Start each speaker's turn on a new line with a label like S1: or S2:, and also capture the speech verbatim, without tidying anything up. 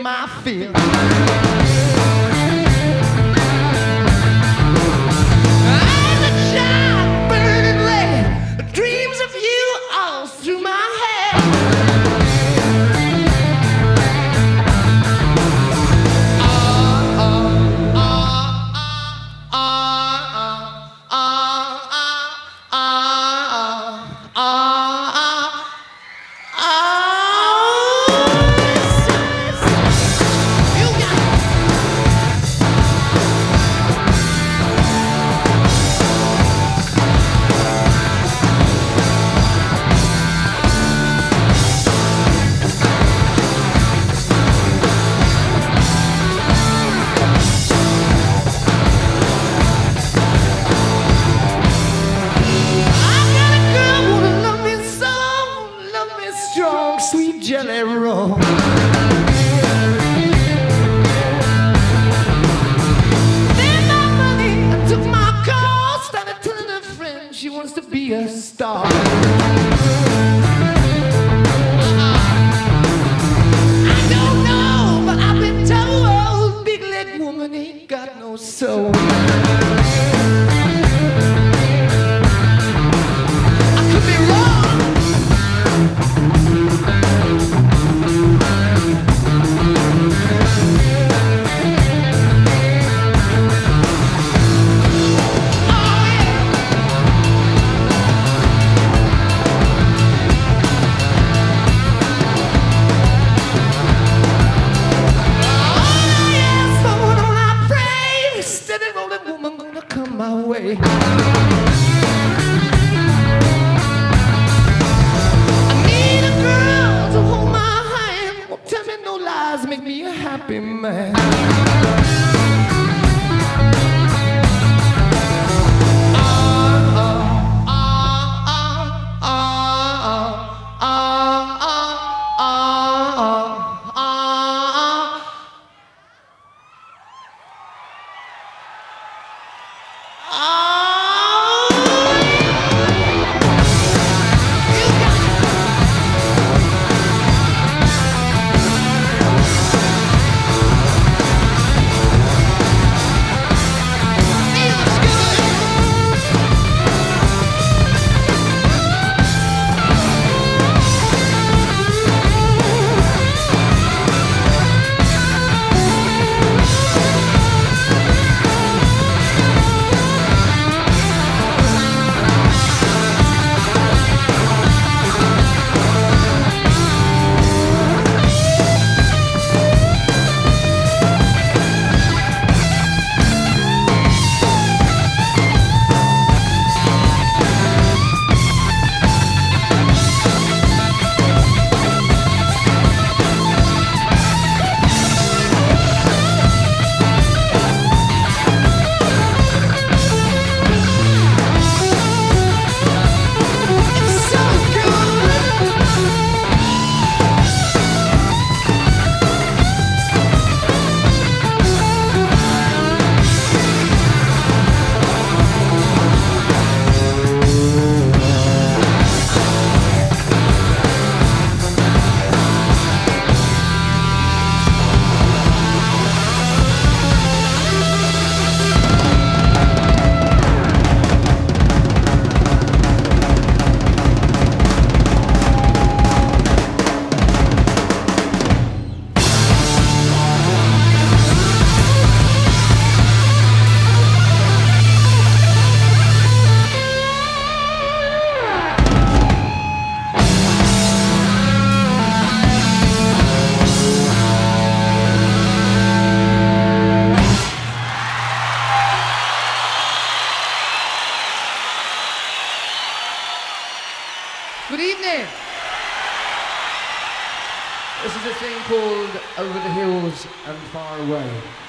S1: my fear. I'm a child burning red, dreams of you all through my head. Ah, ah, ah, ah, ah, ah, ah, ah, ah, ah. Strong, sweet jelly roll. Then my money, I took my call, started telling her friends she wants to be a star. I don't know, but I've been told big leg woman ain't got no soul. I could be wrong. My way. I need a girl to hold my hand. Won't tell me no lies, make me a happy man. Good evening. This is a thing called Over the Hills and Far Away.